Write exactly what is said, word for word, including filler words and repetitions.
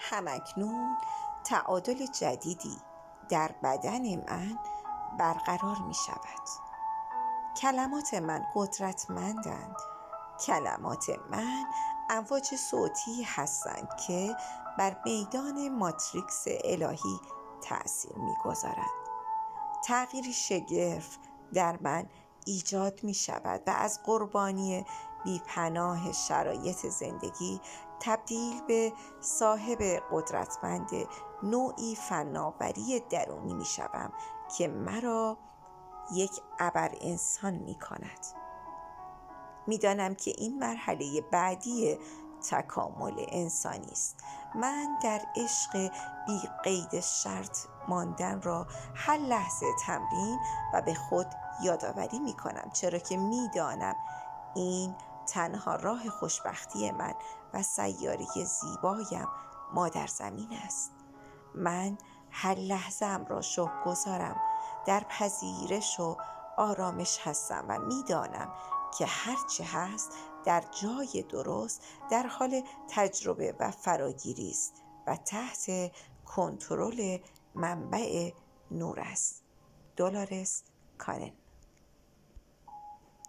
همکنون تعادل جدیدی در بدن من برقرار می شود. کلمات من قدرتمندند. کلمات من امواج صوتی هستند که بر میدان ماتریکس الهی تأثیر می گذارند. تغییری شگرف در من ایجاد می شود و از قربانی بی‌پناه شرایط زندگی تبدیل به صاحب قدرتمند نوعی فناوری درونی می شوم که مرا یک ابر انسان می کند. می دانم که این مرحله بعدی تکامل انسانی است. من در عشق بی قید شرط ماندن را هر لحظه تمرین و به خود یادآوری می کنم، چرا که می دانم این تنها راه خوشبختی من و سیاره زیبایم مادر زمین است. من هر لحظه‌ام را شکرگزارم، در پذیرش و آرامش هستم و می دانم که هرچه هست در جای درست در حال تجربه و فراگیری است و تحت کنترل منبع نور است. دولارس کانن.